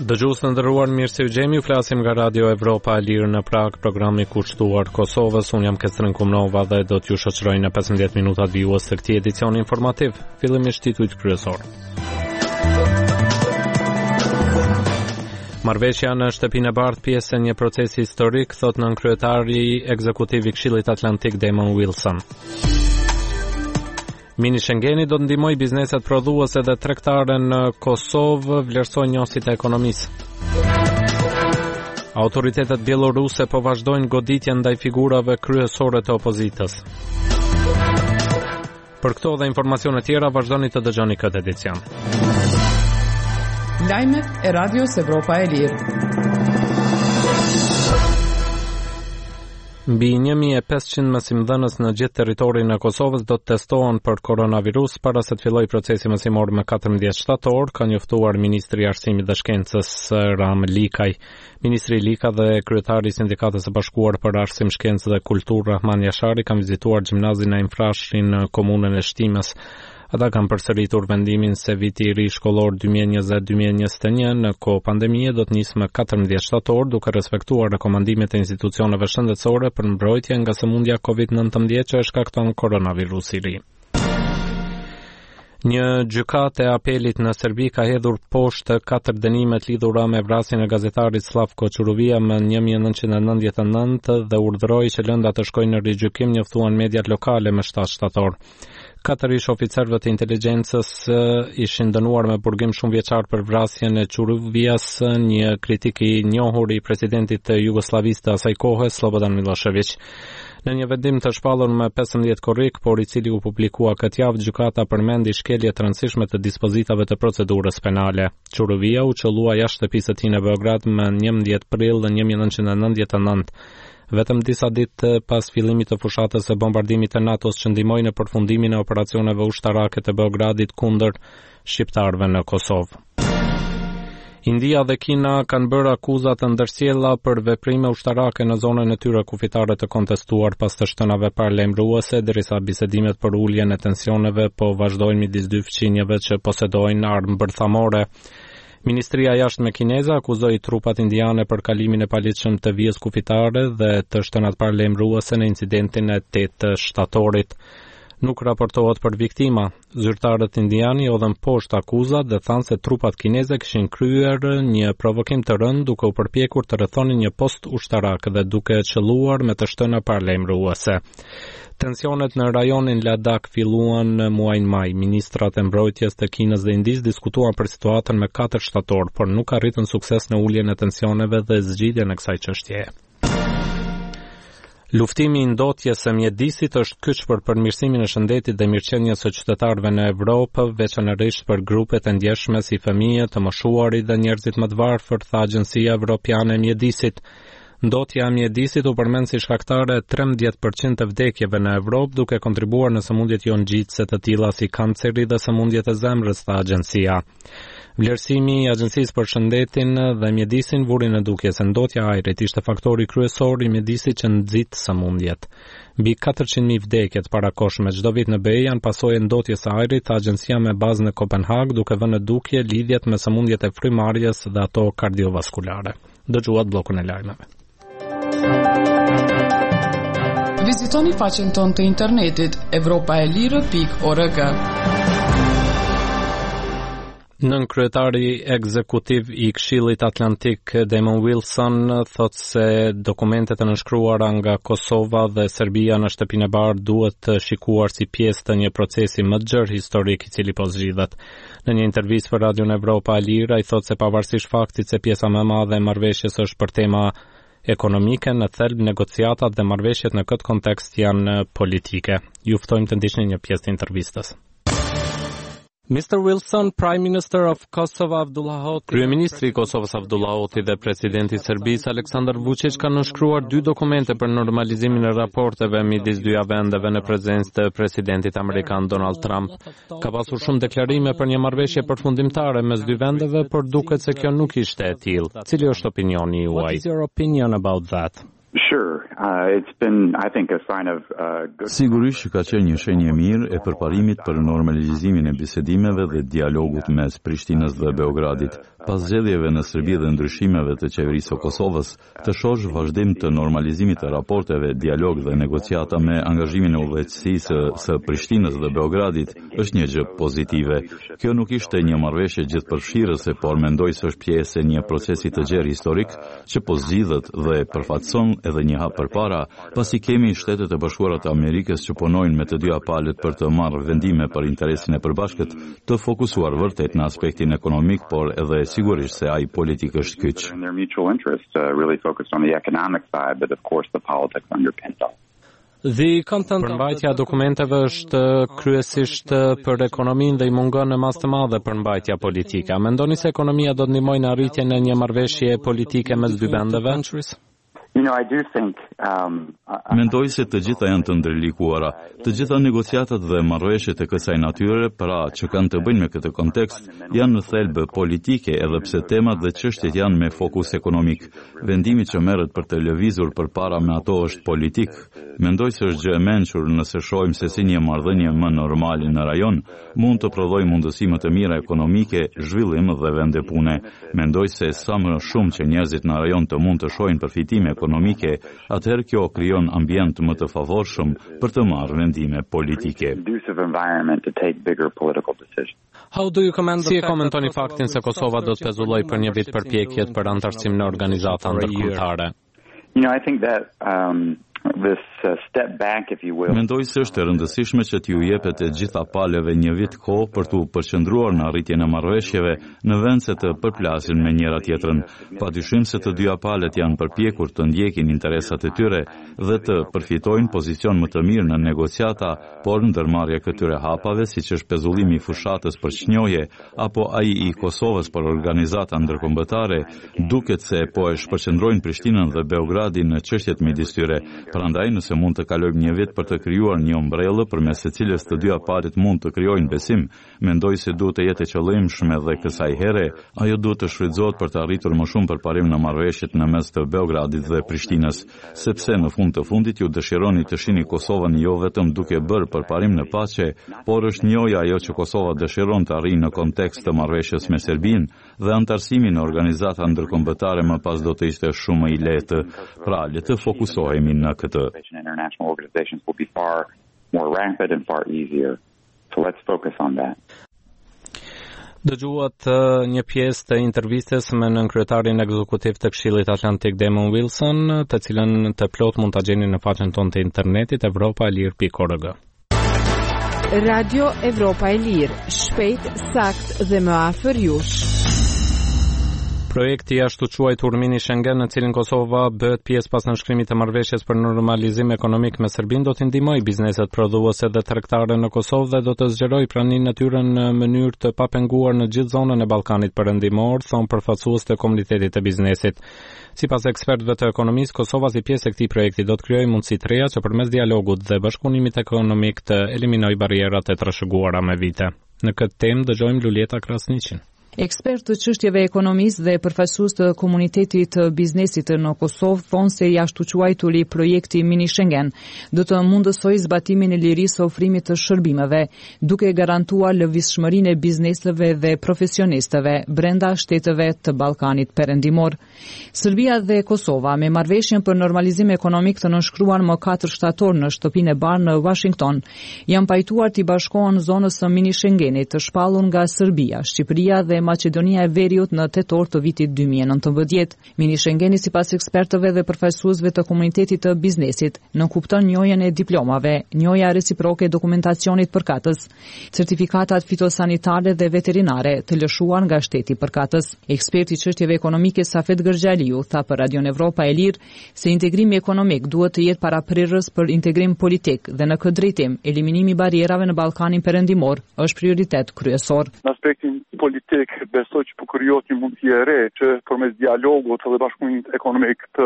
Dëgjues të nderuar, mirë se u gjemi, flasim nga Radio Evropa e Lirë në Prag, programi kushtuar Kosovës. Unë jam Kestrin Kumnova dhe do t'ju shoqëroj në 15 minutat vijues të këtij edicioni informativ. Fillimisht titujt kryesor. Marrëveshja në shtëpinë e bardhë pjesë e një procesi historik, thot nënkryetari ekzekutiv i Këshillit Atlantik Damon Wilson. Mini Schengeni do të ndihmojë bizneset prodhuese dhe tregtare në Kosovë, vlerësojnë njësit e ekonomisë. Autoritetet bieloruse po vazhdojnë goditjen ndaj figurave kryesore të opozitës. Për këto dhe informacione tjera vazhdoni të dëgjoni këtë edicion. Lajmet e Radios Evropa e Lirë. Mbi 1500 mësimdhënës në gjithë territorin e Kosovës do të testohen për koronavirus para se të fillojë procesi mësimor më 14 shtator, ka njoftuar Ministri i Arsimit dhe Shkencës Ram Likaj. Ministri Lika dhe kryetari i Sindikatës së Bashkuar për Arsim, Shkencë dhe Kulturë Rahman Jashari kanë vizituar gjimnazin e Infrashri në komunën e Shtimës. Ata kanë përsëritur vendimin se viti i ri shkollor 2020-2021 në kohë pandemie do të nisë më 14 shtator, duke respektuar rekomandimet e institucioneve shëndetësore për mbrojtje nga sëmundja COVID-19 që e shkakton koronavirusi i ri. Një gjykatë e apelit në Serbi ka hedhur poshtë 4 dënimet lidhura me vrasjen e gazetarit Slavko Çuruvia më 1999 dhe urdhëroi që lënda të shkojnë në rigjykim, njoftuan mediat lokale më 7 shtator. 4 ish oficerëve të inteligjencës ishin dënuar me burgim shumë vjeçar për vrasjen e Çuruvias, një kritik i njohur i presidentit të Jugosllavisë të asaj kohe, Slobodan Milošević. Në një vendim të shpallur me 15 korrik, por i cili u publikua këtë javë, gjykata përmendi shkelje të rëndësishme të dispozitave të procedurës penale. Çuruvia u çollua jashtë shtëpisë së tij në Beograd më 11 prill 1999. Vetëm disa ditë pas fillimit të fushatës së bombardimit të NATO-s që ndihmoi në përfundimin e operacioneve ushtarake të Beogradit kundër shqiptarëve në Kosovë. India dhe Kina kanë bërë akuza të ndërsjella për veprime ushtarake në zonën e tyre kufitare të kontestuar pas të shtënave paralajmëruese, derisa bisedimet për uljen e tensioneve po vazhdojnë midis dy fqinjeve që posedojnë armë bërthamore. Ministria e Jashtme kineze akuzoi trupat indiane për kalimin e paligjshëm të vijës kufitare dhe të shtënat paralajmëruese në incidentin e 8 shtatorit. Nuk raportohet për viktima. Zyrtarët indianë i hodhën poshtë akuzat dhe thanë se trupat kineze kishin kryer një provokim të rënd duke u përpjekur të rrethonin një post ushtarak dhe duke qelluar me të shtëna paralajmëruese. Tensionet në rajonin Ladakh filluan në muajin maj. Ministrat e mbrojtjes të Kinës dhe Indisë diskutuan për situatën me 4 shtator, por nuk arritën sukses në uljen e tensioneve dhe zgjidhjen e kësaj çështjeje. Luftimi i ndotjes së mjedisit është kyç për përmirësimin e shëndetit dhe mirëqenies së qytetarëve në Evropë, veçanërisht për grupet e ndjeshme si fëmijët, të moshuarit dhe njerëzit më të varfër, tha Agjencia Evropiane e Mjedisit. Ndotja e mjedisit u përmend si shkaktare 13% të vdekjeve në Evropë, duke kontribuar në sëmundjet jo ngjitëse të tilla si kanceri dhe sëmundjet e zemrës, tha agjencia. Vlerësimi i Agjencisë për Shëndetin dhe Mjedisin vuri në dukje se ndotja e ajrit ishte faktori kryesor i mjedisit që nxit sëmundjet. Mbi 400.000 vdekjet parakoshme çdo vit në BE janë pasojë ndotjes së ajrit, tha agjencia me bazë në Kopenhag, duke vënë në dukje lidhjet me sëmundjet e frymarrjes dhe ato kardiovaskulare. Dëgjuat bllokun e lajmeve. Vizitoni faqen tonë të internetit europaelire.org. Nënkryetari ekzekutiv i Këshillit Atlantik Damon Wilson thot se dokumentet e nënshkruara nga Kosova dhe Serbia në shtëpinë e bardhë duhet të shikuar si pjesë të një procesi më të gjerë historik i cili po zgjidhet. Në një intervistë për Radion Evropa e Lirë, ai thot se pavarësisht faktit se pjesa më e madhe e marrëveshjes është për tema ekonomike, në thelb negociatat dhe marrëveshjet në këtë kontekst janë politike. Ju ftojmë të ndiqni një pjesë të intervistës. Mr. Wilson, Prime Minister of Kosovo Abdullah Hoti. Kryeministri i Kosovës Abdullah Hoti dhe presidenti i Serbisë Aleksandar Vučić kanë nënshkruar 2 dokumente për normalizimin e raporteve midis dyja vendeve në prezencë të presidentit amerikan Donald Trump. Ka pasur shumë deklarime për një marrëveshje përfundimtare mes dy vendeve, por duket se kjo nuk ishte e tillë. Cili është opinioni juaj? What is your opinion about that? Sigurisht që ka qenë një shenjë e mirë e përparimit për normalizimin e bisedimeve dhe dialogut mes Prishtinës dhe Beogradit. Pas zgjedhjeve në Serbi dhe ndryshimeve të qeverisë së Kosovës, të shohësh vazhdim të normalizimit të raporteve, dialog dhe negociata me angazhimin e udhëheqësisë së Prishtinës dhe Beogradit është një gjë pozitive. Kjo nuk ishte një marrëveshje gjithëpërfshirëse, por mendoj se është pjesë e një procesi të gjerë historik që po zgjidhet dhe përfaqëson edhe një hap përpara, pasi kemi Shtetet e Bashkuara të Amerikës që punojnë me të dyja palët për të marrë vendime për interesin e përbashkët, të fokusuar vërtet në aspektin ekonomik, por edhe sigurisht se ai politik është kyç. Përmbajtja e dokumenteve është kryesisht për ekonominë dhe i mungon në masë të madhe përmbajtja politike. A mendoni se ekonomia do të ndihmojë në arritjen e një marrëveshje politike mes dy vendeve? Mendoj se të gjitha janë të ndërlikuara. Të gjitha negociatat dhe marrëveshjet e kësaj natyre, pra që kanë të bëjnë me këtë kontekst, janë në thelbë politike, edhe pse temat dhe çështjet janë me fokus ekonomik. Vendimi që merret për të lëvizur përpara me ato është politik. Mendoj se është gjë e mençur nëse shohim se si një marrëdhënie më normale në rajon mund të prodhojë mundësi më të mira ekonomike, zhvillim dhe vende pune. Mendoj se sa më shumë që njerëzit në rajon të mund të shohin përfitime ekonomike, atëherë kjo krijon ambient më të favorshëm për të marrë vendime politike. Si e komentoni faktin se Kosova do të pezulloj për një vit përpjekjet për antarësim në organizata ndërkombëtare? Mendoj se është e rëndësishme që t'ju jepet e gjitha palëve një vit kohë për t'u përqendruar në arritjen e marrëveshjeve në vend se të përplasin me njëra tjetrën. Padyshim se të dyja palët janë përpjekur të ndjekin interesat e tyre dhe të përfitojnë pozicion më të mirë në negociata, por ndërmarrja këtyre hapave, siç është pezullimi i fushatës për çnjoje apo ai i Kosovës për organizata ndërkombëtare, duket se po e shpërqendrojnë Prishtinën dhe Beogradin në çështjet midis tyre. Prandaj, nëse mund të kalojmë një vit për të krijuar një ombrellë përmes së cilës të dyja palët mund të krijojnë besim, mendoj se duhet të jetë e qëllimshme dhe kësaj here ajo duhet të shfrytëzohet për të arritur më shumë përparim në marrëveshjet në mes të Beogradit dhe Prishtinës, sepse në fund të fundit ju dëshironi të shihni Kosovën jo vetëm duke bërë përparim në paqe, por është njëjë ajo që Kosova dëshiron të arrijë në kontekst të marrëveshjes me Serbinë dhe antarësimi në organizata ndërkombëtare më pas do të ishte shumë i lehtë. Pra, le të fokusohemi në këtë. International organizations will be far more rampant and far easier. So let's focus on that. Dëgjuat një pjesë të intervistës me nënkryetarin ekzekutiv të Këshillit Atlantik Damon Wilson, të cilën të plot mund ta gjeni në faqen tonë të internetit evropaelir.org. Radio Evropa e Lirë, shpejt, sakt dhe më afër jush. Projekti i ashtu quajtur Mini Schengen, në cilin Kosova bëhet pjesë pas nënshkrimit të marrëveshjes për normalizim ekonomik me Serbinë, do të ndihmojë bizneset prodhuese dhe tregtare në Kosovë dhe do të zgjerojë praninë e tyre në mënyrë të papenguar në gjithë zonën e Ballkanit Perëndimor, thon përfaqësues të komunitetit të biznesit. Sipas ekspertëve të ekonomisë, Kosova si pjesë e këtij projekti do të krijojë mundësi të reja që përmes dialogut dhe bashkëpunimit ekonomik të eliminojë barrierat e trashëguara me vite. Në këtë temë dëgjojmë Lulieta Krasniqin. Ekspert të çështjeve ekonomisë dhe përfaqësues të komunitetit të biznesit në Kosovë thonë se i ashtu quajturi projekti Mini Schengen do të mundësojë zbatimin e lirisë së ofrimit të shërbimeve, duke garantuar lëvizshmërinë e bizneseve dhe profesionistëve brenda shteteve të Ballkanit Perëndimor. Serbia dhe Kosova, me marrëveshjen për normalizim ekonomik të nënshkruar më 4 shtator në shtëpinë e Barë në Washington, janë pajtuar të bashkohen zonës së Mini Schengenit të shpallur nga Serbia, Shqipëria dhe Maqedonia e Veriut në tetor të vitit 2019. Mini Schengeni, sipas ekspertëve dhe përfaqësuesve të komunitetit të biznesit, nënkupton njojën e diplomave, njoja reciproke e dokumentacionit përkatës, certifikatat fitosanitare dhe veterinare të lëshuar nga shteti përkatës. Eksperti i çështjeve ekonomike Safet Gërgjaliu tha për Radion Evropa e Lirë se integrimi ekonomik duhet të jetë paraprirës për integrim politik dhe në këtë drejtim eliminimi i barrierave në Ballkanin Perëndimor është prioritet kryesor. Në aspektin politik besoj që po krijohet një mundësi e re që përmes dialogut dhe bashkëpunimit ekonomik të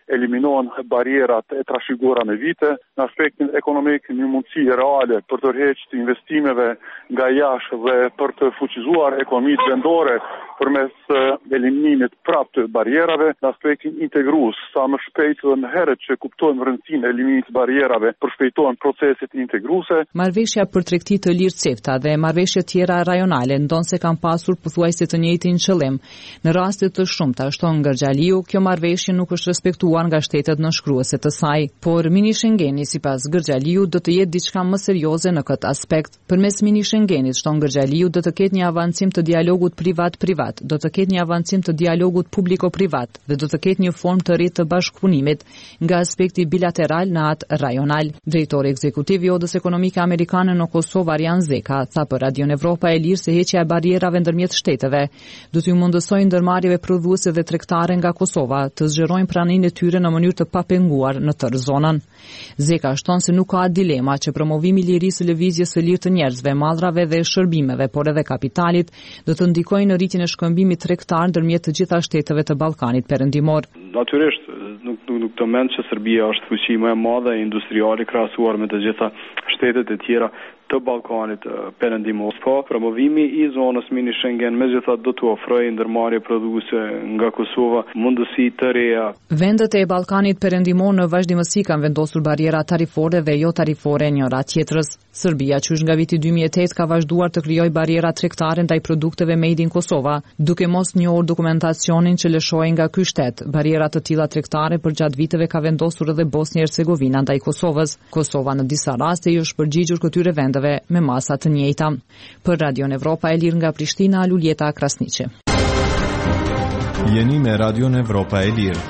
eliminohen barierat e trashëguara me vite. Në aspektin ekonomik, një mundësi reale për të tërheqë të investimeve nga jashtë dhe për të fuqizuar ekonomitë vendore përmes eliminimit prapë të barierave. Në aspektin integrues, sa më shpejt dhe më herët që kuptojmë rëndësinë e eliminimit të barierave, përshpejtohen proceset integruese. Marrëveshja për tregti të lirë CEFTA dhe marrëveshje tjera rajonale ndonse kanë pasur pothuajse të njëjtin qëllim. Në raste të shumta, shton Gërgjaliu, kjo marrëveshje nuk është respektuar nga shtetet nënshkruese të saj, por mini Schengeni sipas Gërgjaliu do të jetë diçka më serioze në këtë aspekt. Përmes mini Schengenit, shton Gërgjaliu, do të ketë një avancim të dialogut privat-privat, do të ketë një avancim të dialogut publiko-privat dhe do të ketë një formë të re të bashkëpunimit nga aspekti bilateral në atë rajonal. Drejtori ekzekutiv i Odës Ekonomike Amerikane në Kosovë, Arjan Zeka, tha për Radion Evropa e Lirë se heqja e barierave ndërmjet shteteve do t'ju mundësojë ndërmarrjeve prodhuese dhe tregtare nga Kosova të zgjerojnë praninë e tyre në mënyrë të papenguar në tërë zonën. Zeka shton se nuk ka dilema që promovimi i lirisë së lëvizjes së lirë të njerëzve, mallrave dhe shërbimeve, por edhe kapitalit do të ndikojë në rritjen e shkëmbimit tregtar ndërmjet të gjitha shteteve të Ballkanit Perëndimor. Natyrisht, nuk të mend që Serbia është fuqi më e madhe industriale krahasuar me të gjitha shtetet e tjera të Ballkanit Perëndimor. Po, promovimi i zonës mini Schengen megjithatë do të ofrojë ndërmarrje prodhuese nga Kosova, mundësi të reja. Vendet e Ballkanit Perëndimor në vazhdimësi kanë vendosur bariera tarifore dhe jo tarifore njëra tjetrës. Serbia, qysh nga viti 2008, ka vazhduar të krijojë bariera tregtare ndaj produkteve made in Kosova, duke mos njohur dokumentacionin që lëshojë nga ky shtet. Bariera të tilla tregtare përgjatë viteve ka vendosur edhe Bosnia Hercegovina ndaj Kosovës. Kosova në disa raste i është përgjigjur këtyre vendeve me masa të njëjta. Për Radion Evropa e Lirë nga Prishtina, Luljeta Krasniqi. Jeni me Radion Evropa e Lirë.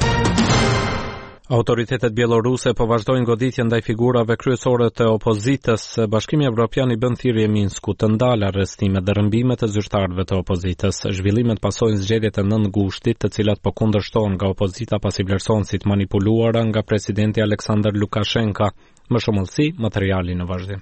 Autoritetet bieloruse po vazhdojnë goditje ndaj figurave kryesore të opozitës. Bashkimi Evropian i bën thirrje Minskut të ndalë arrestimet dhe rrëmbimet e zyrtarëve të opozitës. Zhvillimet pasojnë zgjedhjet e 9 gushtit, të cilat po kundërshtohen nga opozita pasi vlerësohen si të manipuluara nga presidenti Aleksandar Lukashenka. Më shumë mëllësi, materiali në vazhdim.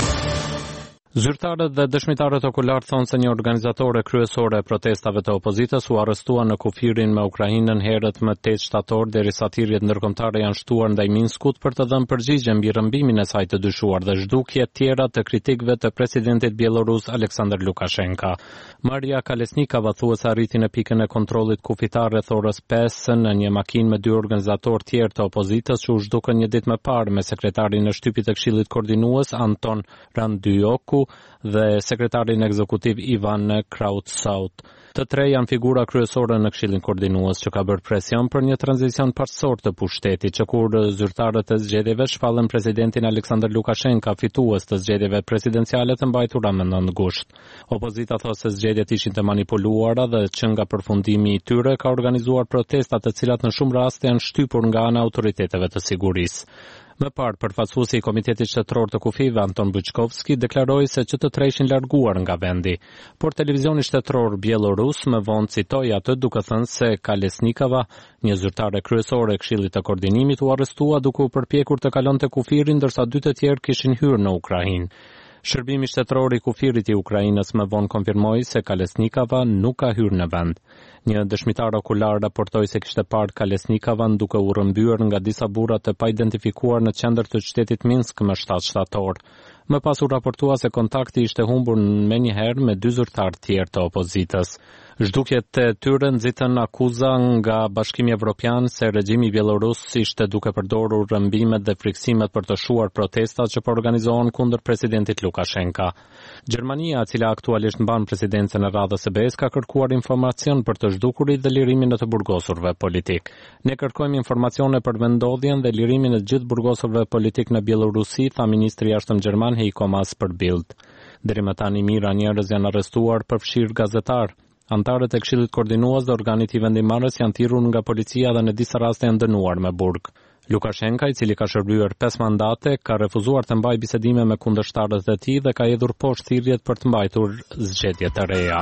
Zyrtarët dhe dëshmitarët okular thonë se një organizatore kryesore e protestave të opozitës u arrestua në kufirin me Ukrainën herët më 8 shtator derisa thirrjet ndërkombëtare janë shtuar ndaj Minskut për të dhënë përgjigje mbi rrëmbimin e saj të dyshuar dhe zhdukje tjera të kritikëve të presidentit bielorus Aleksandar Lukashenka. Maria Kalesnikava thuhet se arriti në pikën e kontrollit kufitar rreth orës 5 në një makinë me 2 organizatorë tjerë të opozitës që u zhdukën një ditë më parë me sekretarin e shtypit të Këshillit Koordinues Anton Randyoku dhe sekretarin ekzekutiv Ivan Krautsaut. Të tre janë figura kryesore në Këshillin Koordinues që ka bërë presion për një tranzicion parsor të pushtetit, që kur zyrtarët e zgjedhjeve shpallën presidentin Aleksandar Lukashenka fitues të zgjedhjeve presidenciale të mbajtura me 9 gusht. Opozita thotë se zgjedhjet ishin të manipuluara dhe që nga përfundimi i tyre ka organizuar protesta të cilat në shumë raste janë shtypur nga ana autoriteteve të sigurisë. Më parë, përfaqësuesi i Komitetit Shtetëror të Kufive, Anton Bujkovski, deklaroi se që të tre ishin larguar nga vendi. Por televizioni shtetëror bielorus më vonë citoi atë duke thënë se Kalesnikava, një zyrtare kryesore e Këshillit të Koordinimit, u arrestua duke u përpjekur të kalonte kufirin, ndërsa 2 të tjerë kishin hyrë në Ukrainë. Shërbimi shtetëror i kufirit i Ukrainës më vonë konfirmoi se Kalesnikava nuk ka hyrë në vend. Një dëshmitar okular raportoi se kishte parë Kalesnikavan duke u rrëmbyer nga disa burra të pa identifikuar në qendër të qytetit Minsk më 7 shtator. Më pas u raportua se kontakti ishte humbur menjëherë me 2 zyrtarë tjerë të opozitës. Zhdukjet e tyre nxitën akuza nga Bashkimi Evropian se regjimi bielorus ishte duke përdorur rrëmbimet dhe friksimet për të shuar protestat që po organizohen kundër presidentit Lukashenka. Gjermania, e cila aktualisht mban presidencën e radhës së BE-s, ka kërkuar informacion për të zhdukurit dhe lirimin e të burgosurve politik. Ne kërkojmë informacione për vendodhjen dhe lirimin e të gjithë burgosurve politik në Bielorusi, tha ministri i jashtëm gjerman Heiko Maas për Bild. Deri më tani mijëra njerëz janë arrestuar, përfshirë gazetar. Antarët e Këshillit Koordinues dhe organit i vendimmarrës janë thirrur nga policia dhe në disa raste janë dënuar me burg. Lukashenka, i cili ka shërbyer 5 mandate, ka refuzuar të mbajë bisedime me kundërshtarët e tij dhe ka hedhur poshtë thirrjet për të mbajtur zgjedhje të reja.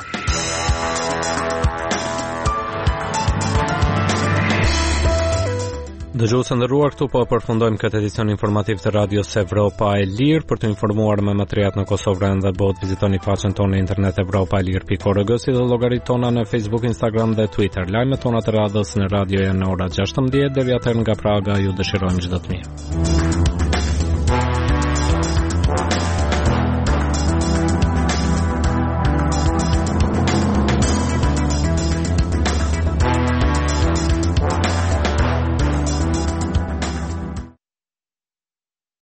Dëgjuesë nderuar, këtu po përfundojmë këtë edicion informativ të Radios Evropa e Lirë. Për të informuar me materiat në Kosovë dhe botë, vizitoni faqen tonë në internet evropaelir.org, si dhe llogaritë tona në Facebook, Instagram dhe Twitter. Lajmet tona të radhës në radio janë në ora 16:00. Deri atëherë nga Praga ju dëshirojmë çdo të mirë.